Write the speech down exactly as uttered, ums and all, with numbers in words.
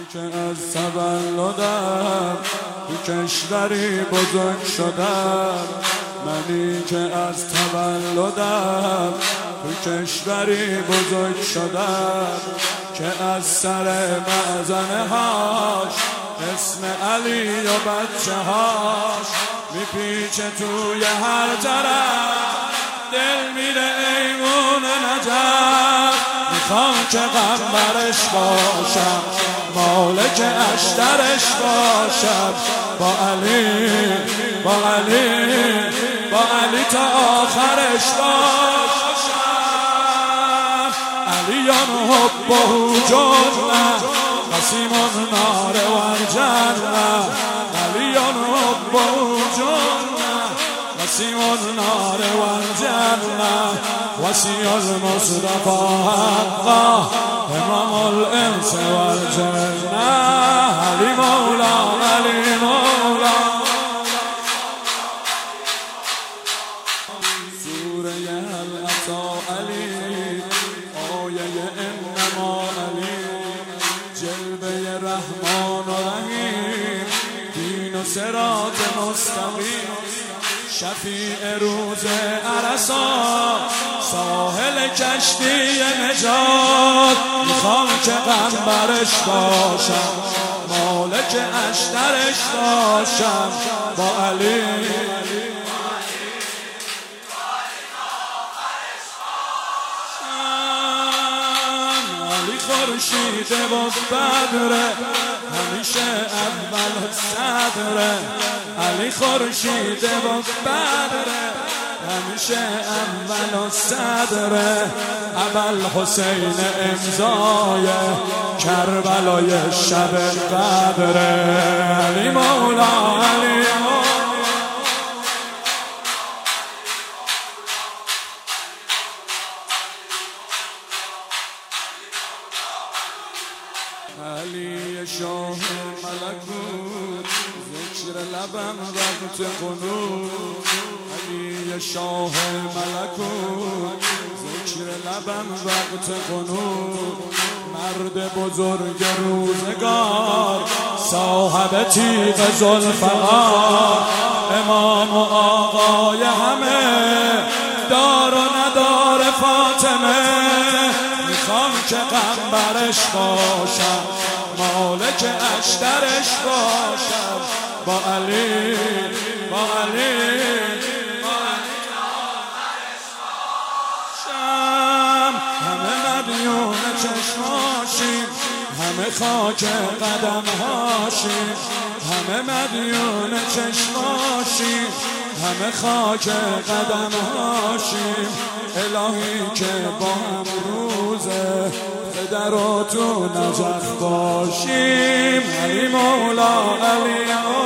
که از تولدم تو کشوری بزرگ شدم، منی که از تولدم تو کشوری بزرگ شدم که از سر معزنه هاش اسم علی و بچه هاش میپیچه توی هر طرف، دل میره ایمون نجف. میخوام که غمبرش باشم، مالک اشترش باشم، با علی با علی با علی تا آخرش باشم. علیان حبه جنه قسیم النار و الجنه، علیان حبه جنه قسیم النار و الجنه، وصی المصطفى حقا امام الانس و الجنه. علی مولا علی مولا. سوره هل اتی علی، آیه انما علی، جلوه رحمان و رحیم، دین و صراط مستقیم، شفیع روز عرصات، ساحل کشتی نجات. میخوام که غمبرش باشم، مالک اشترش باشم، با علی خورشید و بدره، همیشه اول صدره. علی خورشید و بدره، همیشه اول صدره. ابوالحسین امضای کربلای شب بدره. علی مولا علی مولا. علی شاه ملکوت، ذکر لبم وقت قنوت. علی شاه ملکوت، ذکر لبم وقت قنوت. مرد بزرگ روزگار، صاحب تیغ ذوالفقار، امام و آقای همه، دار و ندار فاطمه. میخوام که غمبرش باشم، مالک اشترش باشم، با علی با علی با علی آخرش باشم. همه مدیون چشماشیم، همه خاک قدم هاشیم، همه مدیون چشماشیم، همه خاک قدم هاشیم. الهی که با هم روزه در و تو نجف باشیم. علی مولا علی مولا.